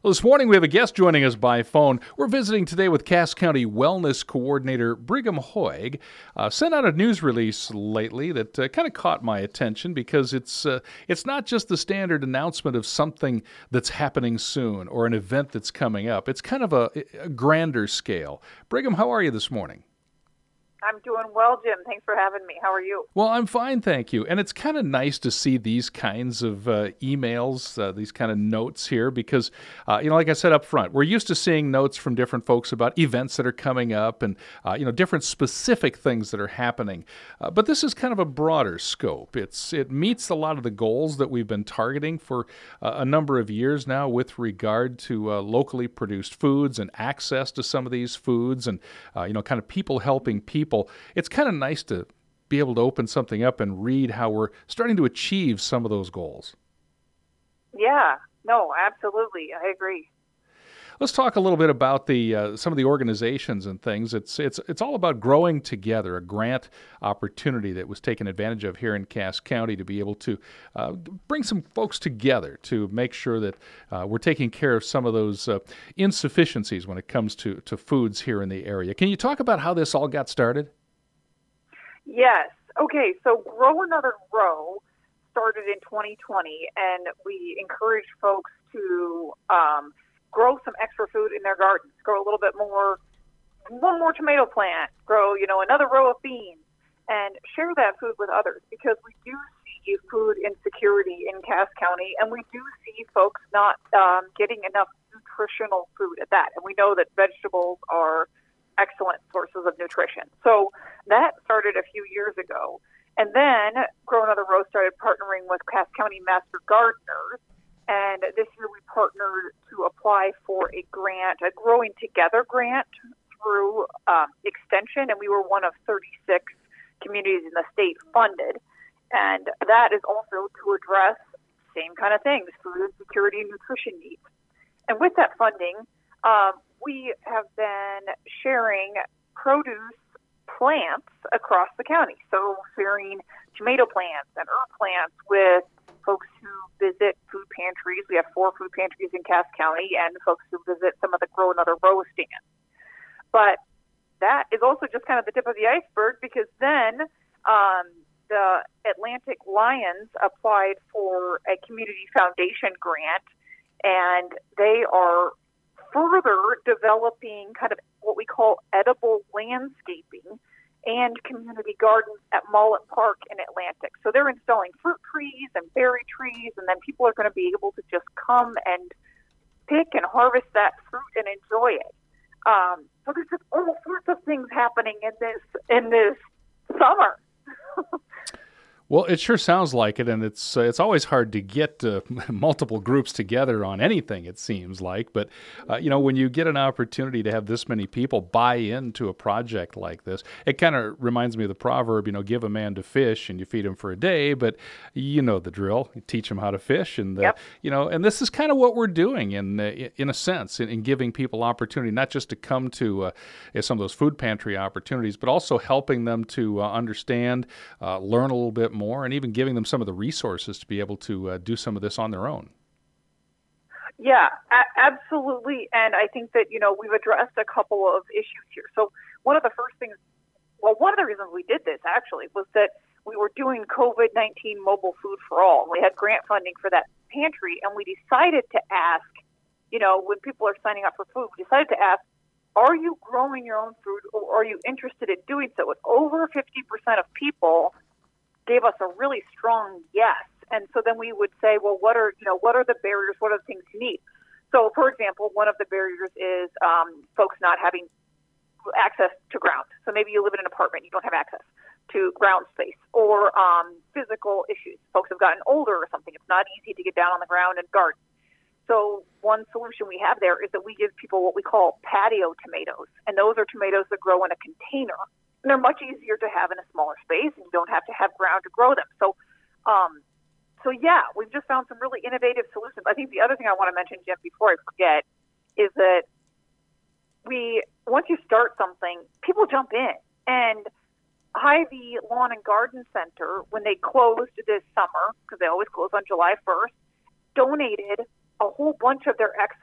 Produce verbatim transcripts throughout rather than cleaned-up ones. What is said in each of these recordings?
Well, this morning we have a guest joining us by phone. We're visiting today with Cass County Wellness Coordinator Brigham Hoig. Uh, sent out a news release lately that uh, kind of caught my attention because it's uh, it's not just the standard announcement of something that's happening soon or an event that's coming up. It's kind of a, a grander scale. Brigham, how are you this morning? I'm doing well, Jim. Thanks for having me. How are you? Well, I'm fine, thank you. And it's kind of nice to see these kinds of uh, emails, uh, these kind of notes here, because, uh, you know, like I said up front, we're used to seeing notes from different folks about events that are coming up and, uh, you know, different specific things that are happening. Uh, but this is kind of a broader scope. It's It meets a lot of the goals that we've been targeting for uh, a number of years now with regard to uh, locally produced foods and access to some of these foods and, uh, you know, kind of people helping people. It's kind of nice to be able to open something up and read how we're starting to achieve some of those goals. Yeah, no, absolutely. I agree. Let's talk a little bit about the uh, some of the organizations and things. It's it's it's all about growing together, a grant opportunity that was taken advantage of here in Cass County to be able to uh, bring some folks together to make sure that uh, we're taking care of some of those uh, insufficiencies when it comes to, to foods here in the area. Can you talk about how this all got started? Yes. Okay, so Grow Another Row started in twenty twenty, and we encouraged folks to um, grow some extra food in their gardens, grow a little bit more, one more tomato plant, grow, you know, another row of beans, and share that food with others, because we do see food insecurity in Cass County, and we do see folks not um, getting enough nutritional food at that. And we know that vegetables are excellent sources of nutrition. So that started a few years ago. And then Grow Another Row started partnering with Cass County Master Gardeners. And this year we partnered to apply for a grant, a Growing Together grant through um, Extension. And we were one of thirty-six communities in the state funded. And that is also to address same kind of things, food insecurity and nutrition needs. And with that funding, um, we have been sharing produce plants across the county. So sharing tomato plants and herb plants with folks who visit food pantries. We have four food pantries in Cass County, and folks who visit some of the Grow Another Row stands. But that is also just kind of the tip of the iceberg, because then um, the Atlantic Lions applied for a community foundation grant, and they are further developing kind of what we call edible landscaping and community gardens at Mullet Park in Atlantic. So they're installing fruit trees and berry trees, and then people are going to be able to just come and pick and harvest that fruit and enjoy it. Um, so there's just all sorts of things happening in this in this summer. Well, it sure sounds like it, and it's uh, it's always hard to get uh, multiple groups together on anything, it seems like. But, uh, you know, when you get an opportunity to have this many people buy into a project like this, it kind of reminds me of the proverb, you know, give a man to fish and you feed him for a day, but you know the drill. You teach him how to fish, and, uh, Yep. you know, and this is kind of what we're doing in uh, in a sense, in, in giving people opportunity, not just to come to uh, some of those food pantry opportunities, but also helping them to uh, understand, uh, learn a little bit more, more and even giving them some of the resources to be able to uh, do some of this on their own. Yeah, a- absolutely. And I think that, you know, we've addressed a couple of issues here. So one of the first things, well, one of the reasons we did this actually was that we were doing COVID nineteen Mobile Food for All. We had grant funding for that pantry, and we decided to ask, you know, when people are signing up for food, we decided to ask, are you growing your own food, or are you interested in doing so? And over fifty percent of people gave us a really strong yes. And so then we would say, well, what are, you know, what are the barriers? What are the things you need? So, for example, one of the barriers is um, folks not having access to ground. So maybe you live in an apartment, you don't have access to ground space, or um, physical issues. Folks have gotten older or something. It's not easy to get down on the ground and garden. So one solution we have there is that we give people what we call patio tomatoes. And those are tomatoes that grow in a container. And they're much easier to have in a smaller space, and you don't have to have ground to grow them. So, um, so yeah, we've just found some really innovative solutions. I think the other thing I want to mention, Jim, before I forget, is that we, once you start something, people jump in. And Hy-Vee Lawn and Garden Center, when they closed this summer, because they always close on July first, donated a whole bunch of their excess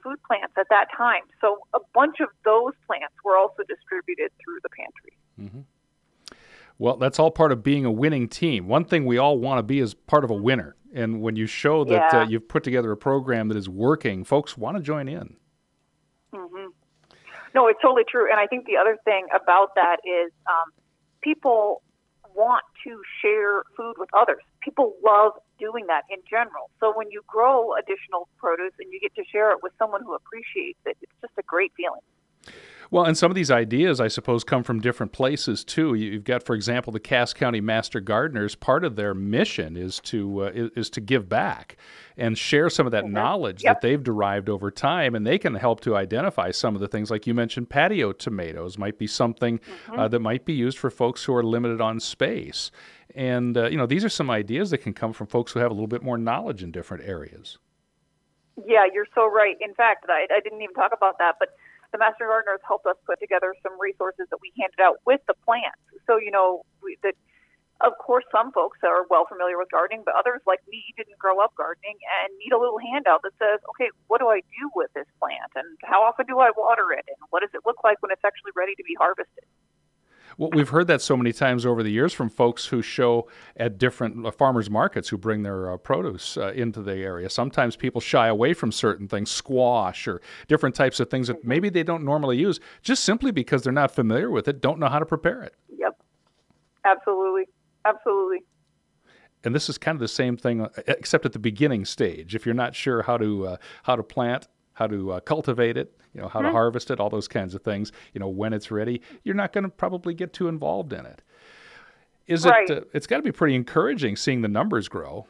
food plants at that time. So a bunch of those plants were also distributed through the pantry. Mm-hmm. Well, that's all part of being a winning team. One thing we all want to be is part of a winner. And when you show that Yeah. uh, you've put together a program that is working, folks want to join in. Mm-hmm. No, it's totally true. And I think the other thing about that is um, people want to share food with others. People love doing that in general. So when you grow additional produce and you get to share it with someone who appreciates it, it's just a great feeling. Well, and some of these ideas, I suppose, come from different places too. You've got, for example, the Cass County Master Gardeners. Part of their mission is to uh, is, is to give back and share some of that Mm-hmm. knowledge Yep. that they've derived over time, and they can help to identify some of the things, like you mentioned. Patio tomatoes might be something Mm-hmm. uh, that might be used for folks who are limited on space, and uh, you know, these are some ideas that can come from folks who have a little bit more knowledge in different areas. Yeah, you're so right. In fact, I, I didn't even talk about that, but the Master Gardeners helped us put together some resources that we handed out with the plants. So, you know, we, the, of course, some folks are well familiar with gardening, but others, like me, didn't grow up gardening and need a little handout that says, okay, what do I do with this plant? And how often do I water it? And what does it look like when it's actually ready to be harvested? Well, we've heard that so many times over the years from folks who show at different uh, farmers markets who bring their uh, produce uh, into the area. Sometimes people shy away from certain things, squash or different types of things that maybe they don't normally use, just simply because they're not familiar with it, don't know how to prepare it. Yep, absolutely, absolutely. And this is kind of the same thing, uh, except at the beginning stage. If you're not sure how to uh, how to plant, how to uh, cultivate it, you know, how to harvest it, all those kinds of things, you know, when it's ready, you're not going to probably get too involved in it. Is Right. it? Uh, it's got to be pretty encouraging seeing the numbers grow.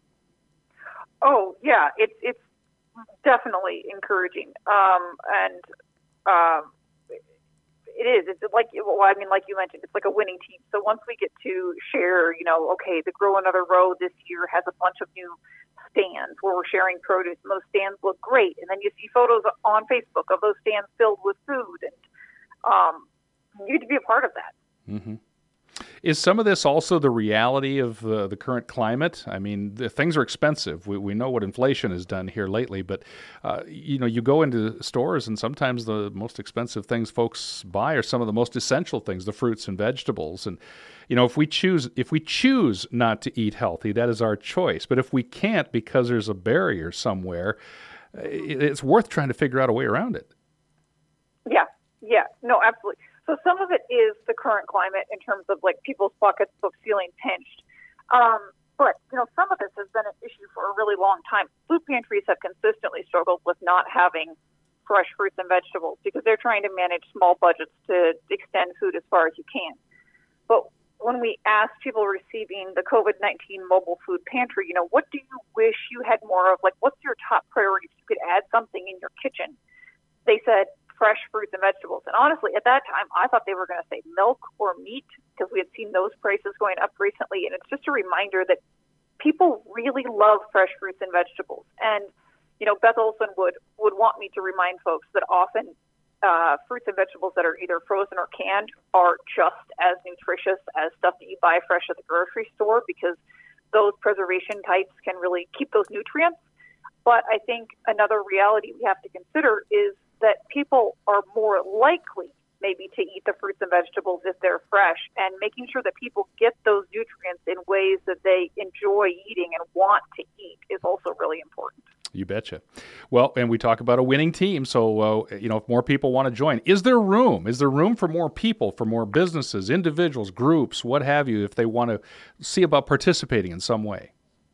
Oh, yeah, it's it's definitely encouraging, um, and um, it is. It's like, well, I mean, like you mentioned, it's like a winning team. So once we get to share, you know, okay, the Grow Another Row this year has a bunch of new stands where we're sharing produce, and those stands look great. And then you see photos on Facebook of those stands filled with food, and um, you get to be a part of that. Mm-hmm. Is some of this also the reality of uh, the current climate? I mean, the things are expensive. We we know what inflation has done here lately, but uh, you know, you go into stores and sometimes the most expensive things folks buy are some of the most essential things, the fruits and vegetables. And you know, if we choose if we choose not to eat healthy, that is our choice. But if we can't because there's a barrier somewhere, it, it's worth trying to figure out a way around it. Yeah, yeah, no, absolutely. So some of it is the current climate in terms of like people's pocketbooks feeling pinched. Um, but, you know, some of this has been an issue for a really long time. Food pantries have consistently struggled with not having fresh fruits and vegetables because they're trying to manage small budgets to extend food as far as you can. But when we asked people receiving the COVID nineteen mobile food pantry, you know, what do you wish you had more of? Like, what's your top priority? If you could add something in your kitchen, they said fresh fruits and vegetables. And honestly, at that time, I thought they were going to say milk or meat because we had seen those prices going up recently. And it's just a reminder that people really love fresh fruits and vegetables. And, you know, Beth Olson would, would want me to remind folks that often uh, fruits and vegetables that are either frozen or canned are just as nutritious as stuff that you buy fresh at the grocery store because those preservation types can really keep those nutrients. But I think another reality we have to consider is that people are more likely maybe to eat the fruits and vegetables if they're fresh, and making sure that people get those nutrients in ways that they enjoy eating and want to eat is also really important. You betcha. Well, and we talk about a winning team, so uh, you know, if more people want to join, is there room? Is there room for more people, for more businesses, individuals, groups, what have you, if they want to see about participating in some way?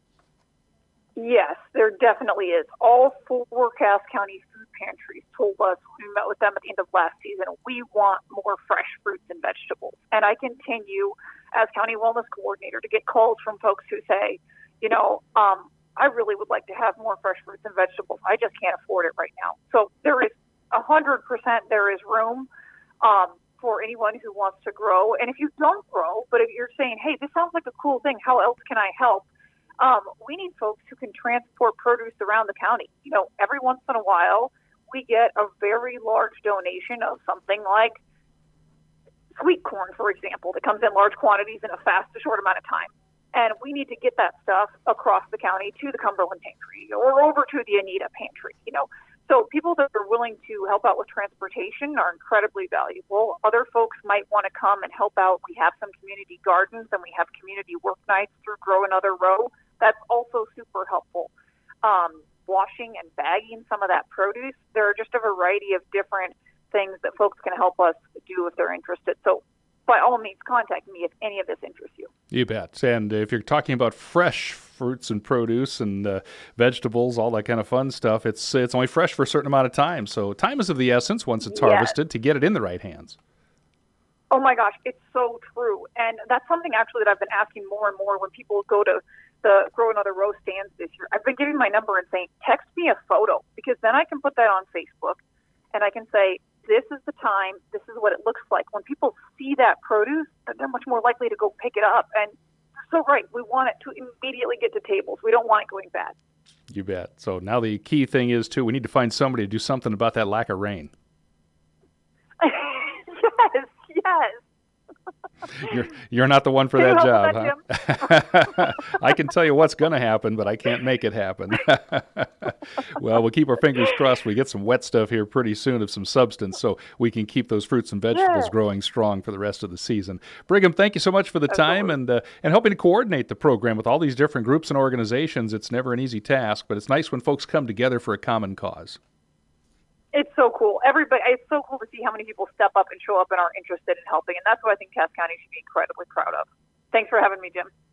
Yes, there definitely is. All four Cass County food pantries told us when we met with them at the end of last season, we want more fresh fruits and vegetables. And I continue, as County Wellness Coordinator, to get calls from folks who say, you know, um, I really would like to have more fresh fruits and vegetables. I just can't afford it right now. So there is one hundred percent there is room um, for anyone who wants to grow. And if you don't grow, but if you're saying, hey, this sounds like a cool thing, how else can I help? Um, we need folks who can transport produce around the county. You know, every once in a while, we get a very large donation of something like sweet corn, for example, that comes in large quantities in a fast, a short amount of time. And we need to get that stuff across the county to the Cumberland Pantry or over to the Anita Pantry. You know, So people that are willing to help out with transportation are incredibly valuable. Other folks might want to come and help out. We have some community gardens and we have community work nights through Grow Another Row. That's also super helpful. Um, washing and bagging some of that produce. There are just a variety of different things that folks can help us do if they're interested. So by all means, contact me if any of this interests you. You bet. And if you're talking about fresh fruits and produce and uh, vegetables, all that kind of fun stuff, it's it's only fresh for a certain amount of time. So time is of the essence once it's Yes. harvested to get it in the right hands. Oh my gosh, it's so true. And that's something actually that I've been asking more and more when people go to the Grow Another Row stands this year. I've been giving my number and saying, text me a photo, because then I can put that on Facebook and I can say, this is the time, this is what it looks like. When people see that produce, they're much more likely to go pick it up. And so right, we want it to immediately get to tables. We don't want it going bad. You bet. So now the key thing is, too, we need to find somebody to do something about that lack of rain. Yes, yes. You're you're not the one for Can that you job, help with that, huh? I can tell you what's going to happen, but I can't make it happen. Well, we'll keep our fingers crossed. We get some wet stuff here pretty soon of some substance, so we can keep those fruits and vegetables Yeah. growing strong for the rest of the season. Brigham, thank you so much for the time Absolutely. and uh, and helping to coordinate the program with all these different groups and organizations. It's never an easy task, but it's nice when folks come together for a common cause. It's so cool. Everybody, it's so cool to see how many people step up and show up and are interested in helping. And that's what I think Cass County should be incredibly proud of. Thanks for having me, Jim.